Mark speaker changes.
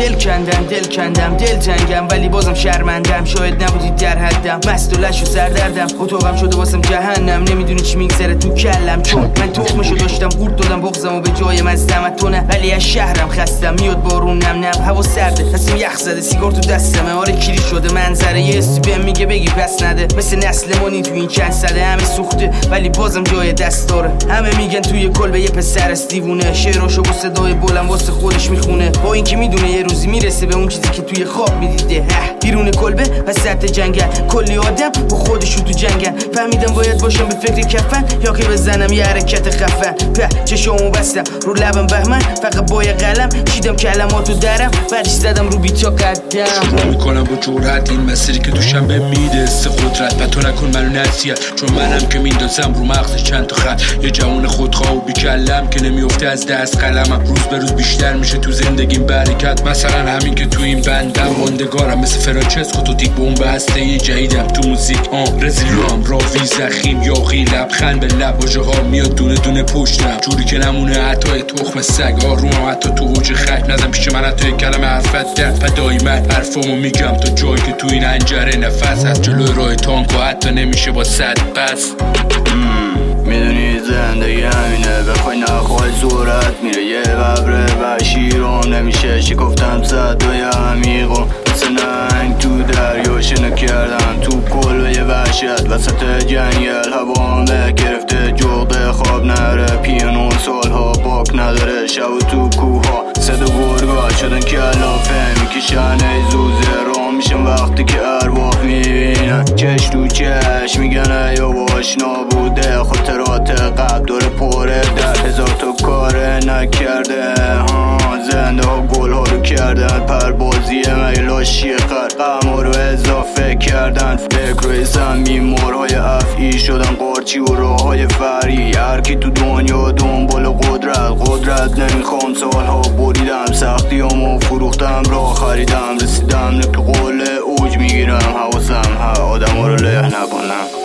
Speaker 1: دل کندم دل تنگم ولی بازم شرمندم. شاید نبودید در حدم، مست و لش و سردردم. اتاقم شده واسم جهنم، نمیدونی چی میگذره تو کلم. چون من تخمشو داشتم قورت دادم بغضمو به جای مزدم. تو نه ولی از شهرم خستم، میاد بارون نم نم، هوا سرده، تصمیم یخ زده، سیگار تو دستمه. آره کیری شده منظره، یه حسی بهم میگه بگی پس نده. مثل نسل مانی تو این چند ساله همه سوخته ولی بازم جای دست داره. همه میگن توی کلبه یه پسر است دیوونه، شعراشو با صدای بلند واسه خودش میخونه، با اینکه میدونه یه روزی میرسه به اون چیزی که توی خواب میدیده. بیرون کلبه وسط جنگل، کلی آدم با خودشون تو جنگل. فهمیدم باید باشم به فکر کفن یا که بزنم یه حرکت خفن. چشامو بستم رو لبم بهمن، فقط با یه قلم چیدم کلماتو درم، بعدش زدم رو بیتا قدم.
Speaker 2: شروع میکنم با جرأت این مسیری که دوشم به میده است قدرت. و تو نکن منو نصیحت، چون منم که میندازم رو مغز چند تا خط. یه جوان خودخواه و بیکلم که نمیفته از دست قلمم. روز به روز بیشتر میشه تو زندگیم برکت. مثلا همین که تو این بندم ماندگارم، مثل فرانچسکو تو تیک بمب هسته یه جدیدم تو موزیک. رزیلوام راوی زخیم یاقی لبخند به لب، واژه ها میاد دونه دونه پشتم جوری که نمونه حتی تخم سگ. آرومم حتی تو اوج خک، نزن پیش من حتی یک کلمه حرفت در فدای من. حرفامو میگم تا جایی که تو این انجره نفس هست. جلوی راه تانکو حتی نمیشه با صد پس.
Speaker 3: میدونی زندگی همینه، بخوای نخوای صورت میره یه ببره و شیرم نمیشه. شکفتم صدای عمیقم مثل نهنگ تو دریا شنا کردم تو کلبه وحشت وسط جنگل. هوام گرفته جغده خواب نره، پیانو سالها باک نداره. شب تو کوها صدا گرگا شدن کلافه میکشن ایزوزه را میشن وقتی که ارواح میبینن. چش تو چش میگن ایواش نابوده، خاطرات قبل داره پره در هزار تا کاره نکرده. زنده ها گل ها رو کردن پربازیه مگه لاشی غم رو اضافه کردن. فکر روی زمین مورهای افعی شدن قارچی و راه های فری. هرکی تو دنیا دنبال قدرت نمیخوام. سالها بریدم سختی همو فروختم راه خریدم. رسیدم نقل قول اوج میگیرم، حواسم آدم ها رو له نکنم.